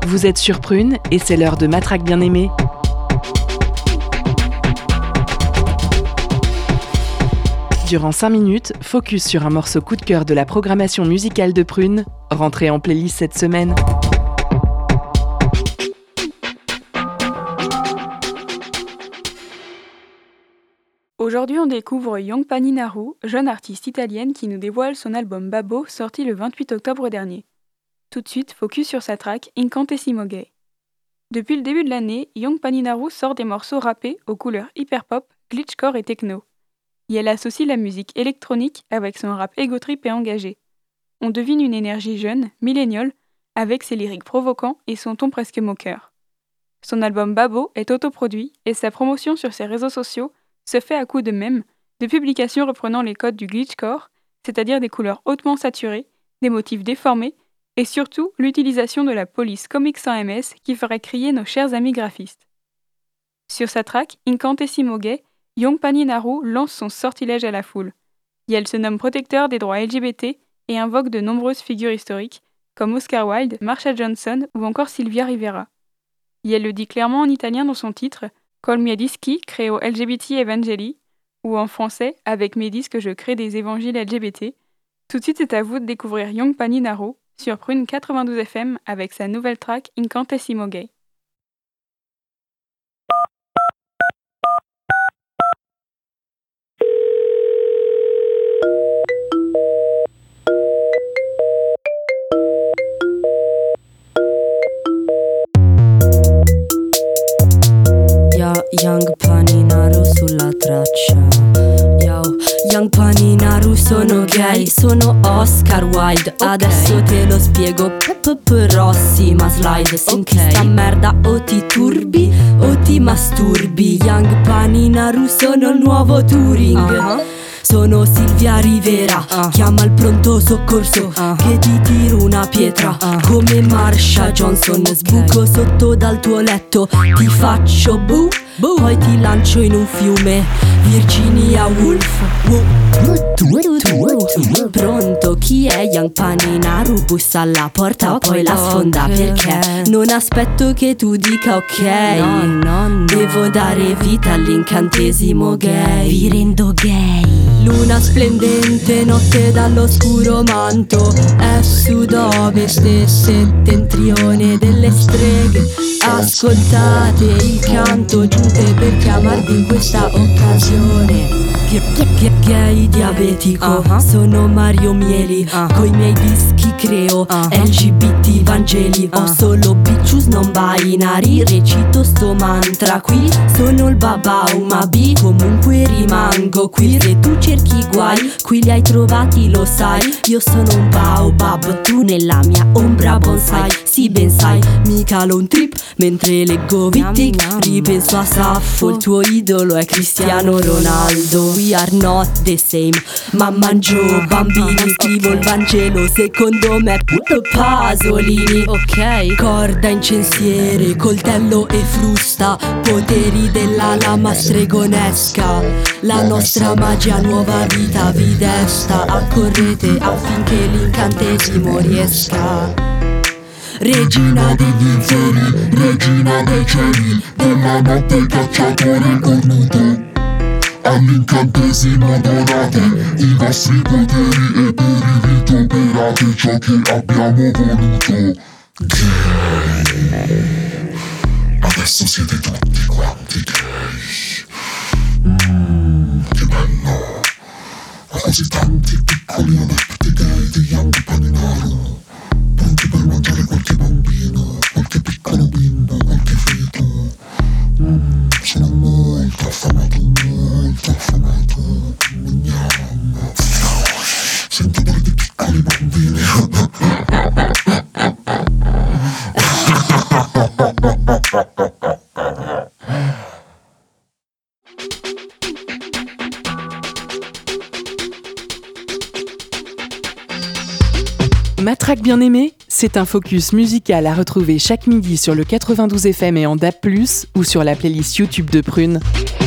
Vous êtes sur Prune et c'est l'heure de Matraque bien-aimée. Durant 5 minutes, focus sur un morceau coup de cœur de la programmation musicale de Prune, rentré en playlist cette semaine. Aujourd'hui, on découvre Young Paninaru, jeune artiste italienne qui nous dévoile son album Babbo, sorti le 28 octobre dernier. Tout de suite, focus sur sa track Incantesimo Gay. Depuis le début de l'année, Young Paninaru sort des morceaux rappés aux couleurs hyper-pop, glitchcore et techno. Et elle associe la musique électronique avec son rap égotrip et engagé. On devine une énergie jeune, milléniale, avec ses lyriques provocants et son ton presque moqueur. Son album Babbo est autoproduit et sa promotion sur ses réseaux sociaux se fait à coups de mèmes, de publications reprenant les codes du glitchcore, c'est-à-dire des couleurs hautement saturées, des motifs déformés, et surtout l'utilisation de la police comics sans MS qui ferait crier nos chers amis graphistes. Sur sa track Incantesimo Gay, Young Paninaru lance son sortilège à la foule. Et elle se nomme protecteur des droits LGBT et invoque de nombreuses figures historiques, comme Oscar Wilde, Marsha Johnson ou encore Sylvia Rivera. Et elle le dit clairement en italien dans son titre Col mia dischi creo LGBT evangeli, ou en français, avec mes disques je crée des évangiles LGBT. Tout de suite, c'est à vous de découvrir Young Paninaru sur Prune 92 FM avec sa nouvelle track Incantesimo Gay. Young Paninaru sulla traccia. Yo, Young Paninaru sono gay, sono Oscar Wilde. Adesso te lo spiego, prossima slide. Senti sta merda, o ti turbi o ti masturbi. Young Paninaru sono il nuovo Turing. Sono Silvia Rivera, chiama il pronto soccorso, che ti tiro una pietra, come Marsha Johnson. Sbuco sotto dal tuo letto, ti faccio boo, poi ti lancio in un fiume, Virginia Woolf. Pronto, chi è Young Paninaru? Bussa alla porta, poi la sfonda, perché non aspetto che tu dica ok. No. Devo dare vita all'incantesimo gay. Vi rendo gay. Luna splendente, notte dall'oscuro manto, è sud-ovest e settentrione delle streghe. Ascoltate il canto, giunte per chiamarvi in questa occasione. Gay diabetico, sono Mario Mieli, coi miei dischi creo LGBT Vangeli. Ho solo biccius non binary, recito sto mantra qui. Sono il babau ma bi, comunque rimango qui. Se tu cerchi guai, qui li hai trovati lo sai. Io sono un baobab, tu nella mia ombra bonsai. Sì ben sai, mi calo un trip mentre leggo Wittig. Ripenso a Saffo, il tuo idolo è Cristiano Ronaldo. We are not the same, ma mangio bambini. Scrivo il Vangelo, secondo me Pasolini. Ok, corda incensiere, coltello e frusta, poteri della lama stregonesca. La nostra magia nuova vita vi desta. Accorrete affinché l'incantesimo riesca. Regina degli inferi, regina dei cieli, della notte cacciatore cornuto. All'incantesimo donate i vostri poteri e per il rito operate ciò che abbiamo voluto. Gay, adesso siete tutti quanti gay. Che bello, ma così tanti piccoli adepti gay di Young Paninaru, pronti per mangiare qualche bambino, qualche piccolo bimbo, qualche feto. Sono molto affamato, molto affamato. Sento odore di piccoli bambini. Matraque bien-aimée, c'est un focus musical à retrouver chaque midi sur le 92 FM et en DAB+, ou sur la playlist YouTube de Prune.